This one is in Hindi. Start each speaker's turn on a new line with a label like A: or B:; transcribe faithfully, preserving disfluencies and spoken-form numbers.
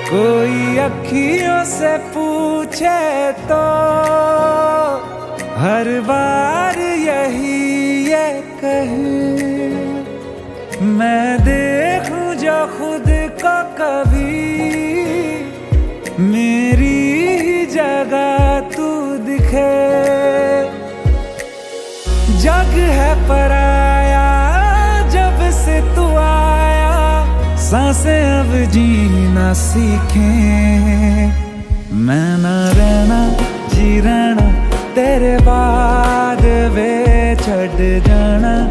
A: कोई अखियों से पूछे तो हर बार यही ये कहे, मैं देखूं जो खुद को कभी मेरी ही जगह तू दिखे। जग है पराया जब से तू आया, सांसें अब जीना सीखें। मैं ना रहना जी रहना तेरे बाद वे छड़ जाना,